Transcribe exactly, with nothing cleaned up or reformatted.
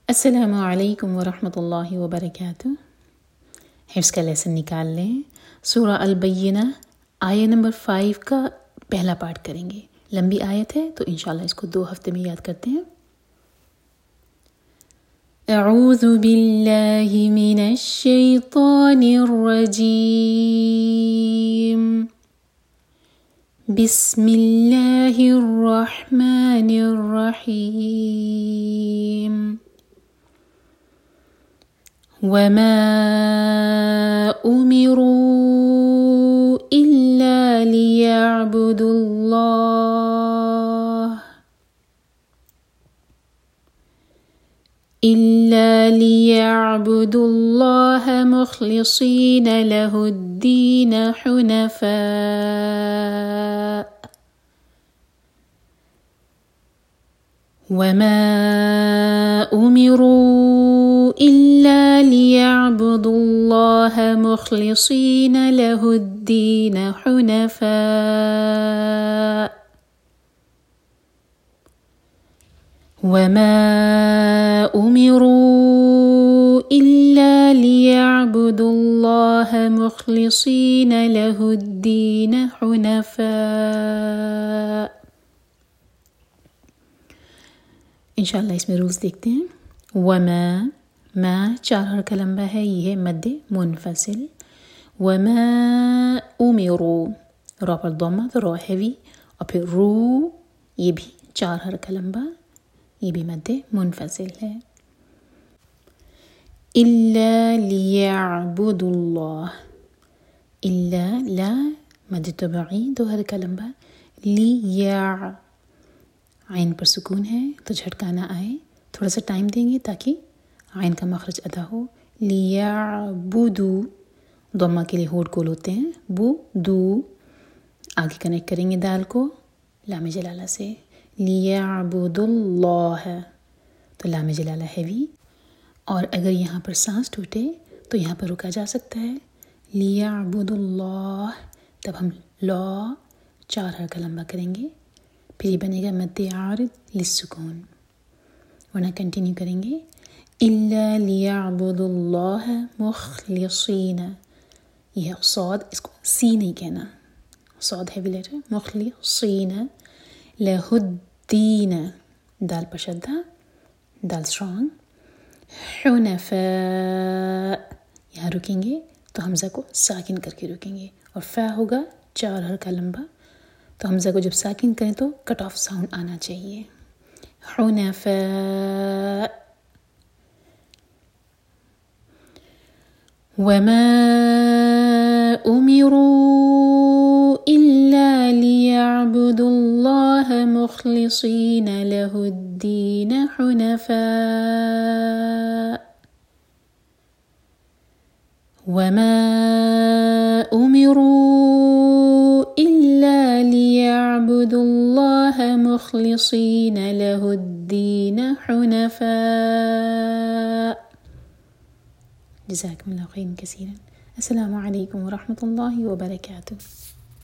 السلام علیکم ورحمۃ اللہ وبرکاتہ۔ حفظ کا لیسن نکال لیں۔ سورہ البینہ آیہ نمبر فائیو کا پہلا پارٹ کریں گے۔ لمبی آیت ہے تو انشاءاللہ اس کو دو ہفتے میں یاد کرتے ہیں۔ اعوذ باللہ من الشیطان الرجیم، بسم اللہ الرحمن الرحیم۔ وما أمروا إلا ليعبدوا الله إلا ليعبدوا الله مخلصين له الدين حنفاء وما أمروا إلا ليعبدوا الله مخلصين له الدين حنفاء وما أمروا إلا ليعبدوا الله مخلصين له الدين حنفاء۔ انشاءاللہ اس میں رولز دیکھتے ہیں۔ وما ما چار حرکہ لمبا ہے، یہ ہے مد منفصل۔ وما امروا را پر ضمہ تو را ہیوی، اور پھر رو یہ بھی چار حرکہ لمبا، یہ بھی مد منفصل ہے۔ الا لیعبدوا اللہ، الا لا مد طبعی دو حرکہ لمبا، لیع عین پر سکون ہے تو جھٹکا نہ آئے، تھوڑا سا ٹائم دیں گے تاکہ عین کا مخرج ادا ہو۔ لیعبدو ضمہ کے لیے ہونٹ کول ہوتے ہیں، بو دو آگے کنیکٹ کریں گے دال کو لام جلالہ سے۔ لیعبدوا اللہ تو لام جلالہ ہیوی، اور اگر یہاں پر سانس ٹوٹے تو یہاں پر رکا جا سکتا ہے۔ لیعبدوا اللہ، تب ہم لا چار حرکہ لمبا کریں گے، پھر یہ بنے گا مد عارض للسکون، ورنہ کنٹینیو کریں گے۔ الا لیعبدوا اللہ مخلصین، یہ ہے صاد، اس کو سی نہیں کہنا، صاد ہیوی لیٹر، مخلصین لہ الدین، دال پر شدہ، دال اسٹرانگ، حنفاء یہاں رکیں گے تو حمزہ کو ساکن کر کے رکیں گے، اور فا ہوگا چار حرکہ لمبا، تو حمزہ کو جب ساکن کریں تو کٹ آف ساؤنڈ آنا چاہیے۔ حنفاء وما أمروا إلا ليعبدوا الله مخلصين له الدين حنفاء وما أمروا إلا ليعبدوا الله مخلصين له الدين حنفاء۔ جزاكم الله خيرا كثيرا۔ السلام عليكم ورحمة الله وبركاته۔